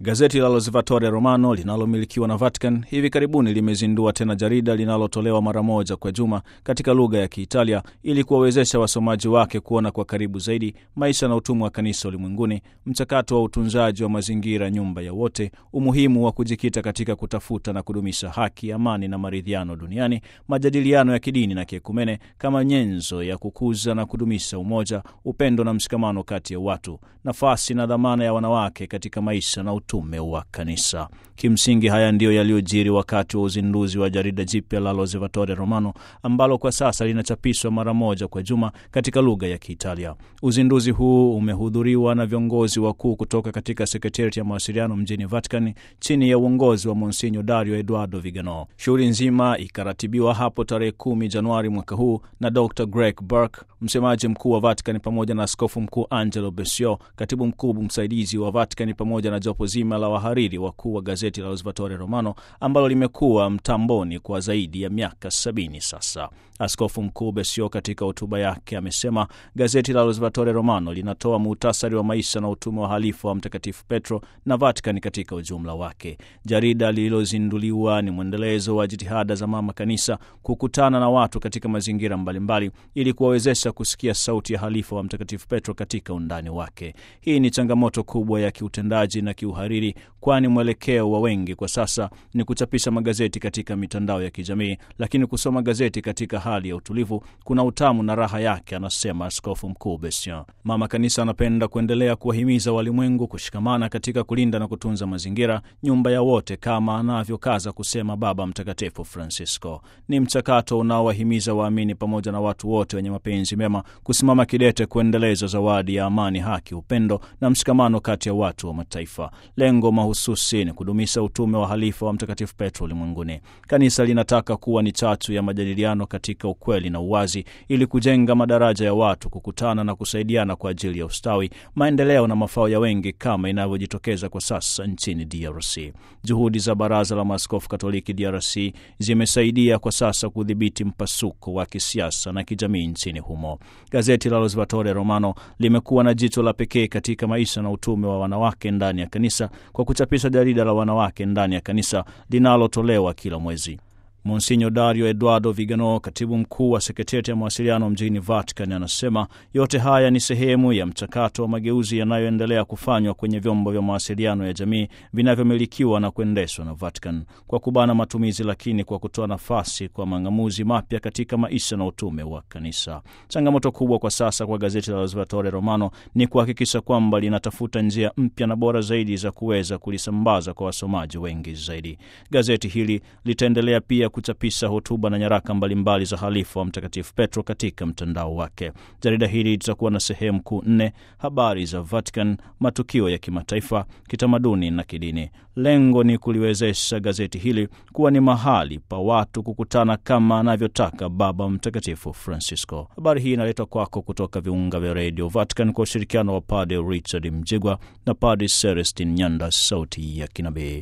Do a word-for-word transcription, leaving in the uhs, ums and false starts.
Gazeti la L'Osservatore Romano linalomilikiwa na Vatican hivi karibuni limezindua tena jarida linalotolewa mara moja kwa juma katika lugha ya Kiitalia ili kuwawezesha wasomaji wake kuona kwa karibu zaidi maisha na utumwa wa kanisa ulimwenguni, mchakato wa utunzaji wa mazingira, nyumba ya wote, umuhimu wa kujikita katika kutafuta na kudumisha haki, amani na maridhiano duniani, majadiliano ya kidini na kiekumene kama nyenzo ya kukuza na kudumisha umoja, upendo na mshikamano kati ya watu, nafasi na dhamana ya wanawake katika maisha na utume wa kanisa. Kimsingi haya ndiyo yaliyojiri wakati wa uzinduzi wa jarida jipya la L'Osservatore Romano ambalo kwa sasa linachapishwa mara moja kwa juma katika lugha ya Kiitalia. Uzinduzi huu umehudhuriwa na viongozi wakuu kutoka katika sekretarieti ya mawasiliano mjini Vatican chini ya uongozi wa Monsignor Dario Eduardo Vigano. Shughuli nzima ikaratibiwa hapo tarehe kumi Januari mwaka huu na Doctor Greg Burke, msemaji mkuu wa Vatican, pamoja na askofu mkuu Angelo Beccio, katibu mkuu msaidizi wa Vatican, pamoja na jopo zima la wahariri wakuu wa gazeti la L'Osservatore Romano ambalo limekuwa mtamboni kwa zaidi ya miaka sabini sasa. Askofu mkuu Beccio katika hotuba yake amesema gazeti la L'Osservatore Romano linatoa muhtasari wa maisha na utume wa halifa wa Mtakatifu Petro na Vatican katika ujumla wake. Jarida lililozinduliwa ni mwendelezo wa jitihada za mama kanisa kukutana na watu katika mazingira mbalimbali ili kuwawezesha kusikia sauti ya halifa wa Mtakatifu Petro katika undani wake. Hii ni changamoto kubwa ya kiutendaji na kiuhariri, kwani mwelekeo wa wengi kwa sasa ni kuchapisha magazeti katika mitandao ya kijamii, lakini kusoma gazeti katika hali ya utulivu kuna utamu na raha yake, anasema askofu mkuu Beccio. Mama kanisa anapenda kuendelea kuwahimiza walimwengu kushikamana katika kulinda na kutunza mazingira, nyumba ya wote, kama anavyokaza kusema Baba Mtakatifu Francisco. Ni mchakato unaowahimiza waamini pamoja na watu wote wenye mapenzi mema kusimama kidete kuendeleza zawadi ya amani, haki, upendo na mshikamano kati ya watu wa mataifa. Lengo mahususi ni kudumisha utume wa halifa wa Mtakatifu Petro ulimwenguni. Kanisa linataka kuwa ni chachu ya majadiliano katika ukweli na uwazi ili kujenga madaraja ya watu kukutana na kusaidiana kwa ajili ya ustawi, maendeleo na mafao ya wengi kama inavyojitokeza kwa sasa nchini D R C. Juhudi za Baraza la Maaskofu Katoliki D R C zimesaidia kwa sasa kudhibiti mpasuko wa kisiasa na kijamii nchini humo. Gazeti la L'Osservatore Romano limekuwa na jicho la pekee katika maisha na utume wa wanawake ndani ya kanisa kwa kuchapisha jarida la wanawake ndani ya kanisa linalotolewa kila mwezi. Monsignor Dario Eduardo Vigano, katibu mkuu wa sekretarieti ya mawasiliano mjini Vatican, anasema yote haya ni sehemu ya mchakato wa mageuzi yanayoendelea kufanywa kwenye vyombo vya mawasiliano ya jamii vinavyomilikiwa na kuendeshwa na Vatican, kwa kubana matumizi lakini kwa kutoa nafasi kwa mang'amuzi mapya katika maisha na utume wa kanisa. Changamoto kubwa kwa sasa kwa gazeti la L'Osservatore Romano ni kuhakikisha kwamba linatafuta njia mpya na bora zaidi za kuweza kulisambaza kwa wasomaji wengi zaidi. Gazeti hili litaendelea pia kuchapisha hotuba na nyaraka mbalimbali za halifa wa Mtakatifu Petro katika mtandao wake. Jarida hili litakuwa na sehemu kuu nne: habari za Vatican, matukio ya kimataifa, kitamaduni na kidini. Lengo ni kuliwezesha gazeti hili kuwa ni mahali pa watu kukutana kama anavyotaka Baba Mtakatifu Francisco. Habari hii inaletwa kwako kutoka viunga vya Radio Vatican kwa ushirikiano wa Padre Richard Mjigwa na Padre Celestin Nyanda, sauti ya kinabii.